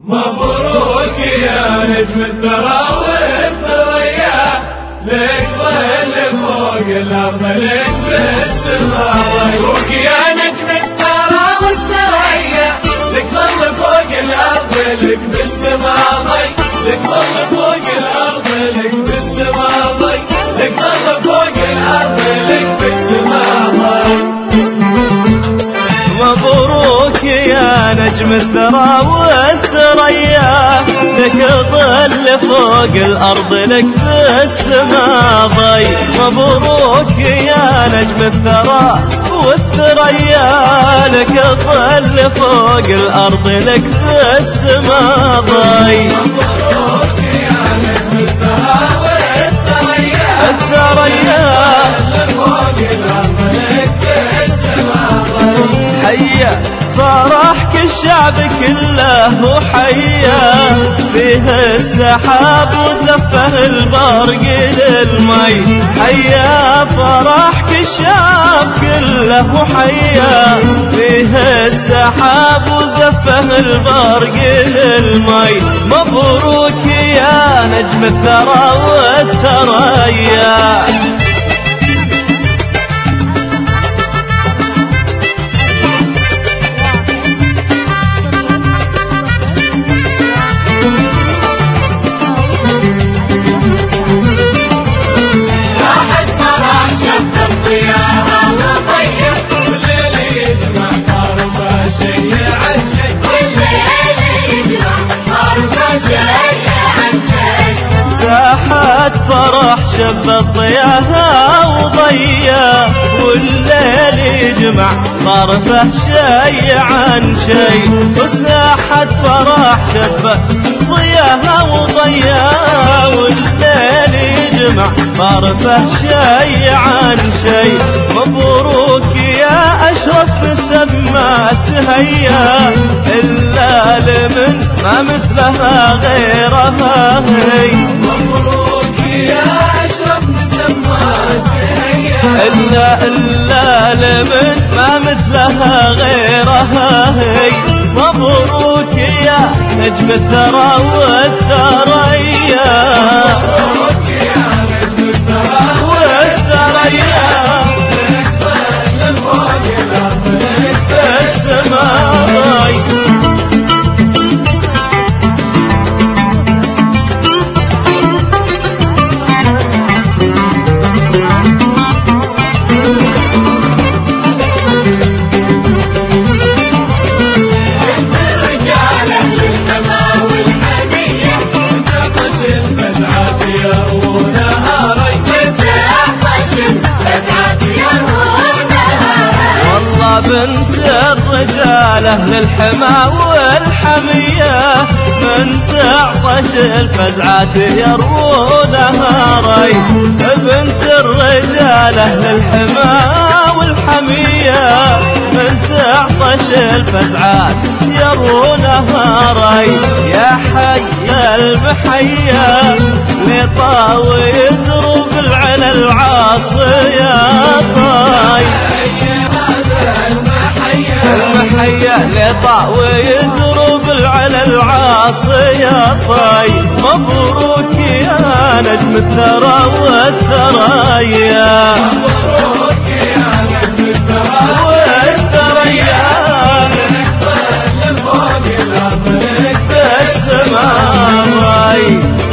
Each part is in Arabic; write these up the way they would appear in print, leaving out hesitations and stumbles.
مبروك يا نجم الثرى والثريا، لك ظل فوق الأرض لك بالسماء. مبروك يا نجم الثرى والثريا، لك ظل فوق الأرض لك بالسماء. لك ظل فوق الأرض لك بالسماء. لك ظل فوق الأرض لك بالسماء. مبروك يا نجم الثرى والثريا، لك ظل فوق الأرض لك بالسما ضي. مبروك يا نجم الثرى والثريا، لك ظل فوق الأرض لك بالسما ضي. مبروك يا نجم الثرى والثريا، فوق الأرض لك بالسما ضي. حيا فرحك الشعب كله وحيا، فيه السحاب وزفه البرق للمي. حيا فرحك الشعب كله وحيا، فيه السحاب وزفه البرق للمي. مبروك يا نجم الثرى والثريا. ساحة فرح شب الضياها وضيا، والليل يجمع طرفه شي عن شي. وساحة فرح شب ضياها وضيا، والليل يجمع طرفه شي عن شي. مبروك يا أشرف سما تهيا، إلا لمن ما مثلها غيرها هي. مبروك يا أشرف سما تهيا، إلا لمن ما مثلها غيرها هي. مبروك يا نجم الثرى والثريا. مبروك يا نجم الثرى والثريا، لك ظل فوق الأرض لك بالسماء. بنت الرجال أهل الحما والحمية، من تعطش الفزعات يرونها ري. بنت الرجال أهل الحما والحمية، من تعطش الفزعات يرونها ري. يا حي المحيا لطاوي يدرب العلا العاصية طاي. المحيا لطاوي يدرب العلا العاصية طاي. مبروك يا نجم الثرى والثريا. مبروك يا نجم الثرى والثريا، لك ظل فوق الأرض لك بالسماء.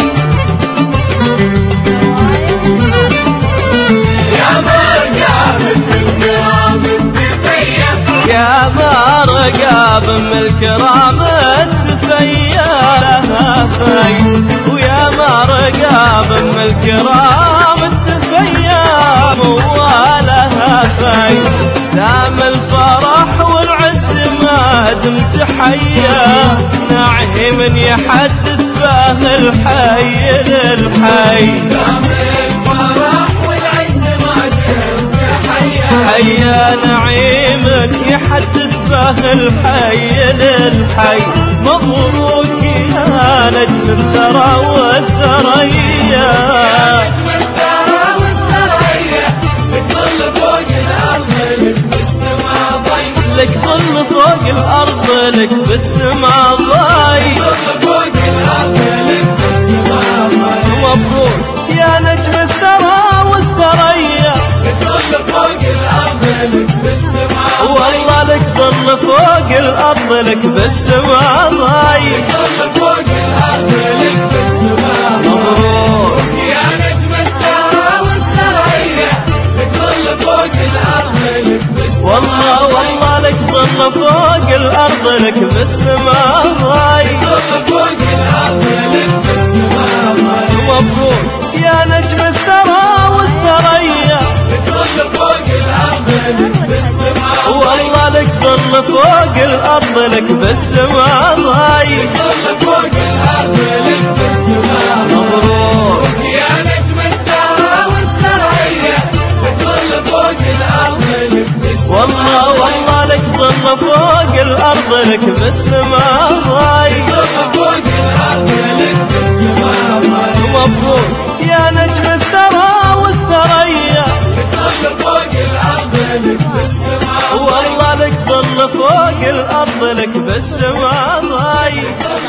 يا مرقاب من الكرام التفيا لها في. ويا مرقاب من الكرام التفيا موالها في. دام الفرح والعز ما دمت حيا، نعيم يحدث فاه الحي للحي. دام الفرح والعز ما دمت حيا، حيا نعيمك يحدث فاه الحي للحي. مبروك يا نجم الثرى والثريا. نجم الثرى والثريا، لك ظل فوق الأرض لك بالسما ضي. لك ظل فوق الأرض لك بالسما ضي. الأرض لك بالسما ضايق. ظل فوق الأرض لك بالسما مبروك يا نجم الثرى والثريا لك ظل فوق الأرض لك بالسما والله لك ظل فوق الأرض لك بالسما ضايق. ظل فوق الأرض لك بالسما مبروك يا نجم الثرى والثريا لك ظل فوق الأرض لك بالسما والله لك ظل فوق الأرض لك بالسما ضايق. ظل فوق الأرض لك بالسما مبروك يا نجم الثرى والثريا لك ظل فوق الأرض لك بالسما والله لك ظل فوق الأرض لك بالسما ضايق. ظل فوق الأرض لك بالسما مبروك يا نجم الثرى والثريا ظل فوق الأرض لك بالسما والله لك ظل فوق الأرض لك بالسما ضايق.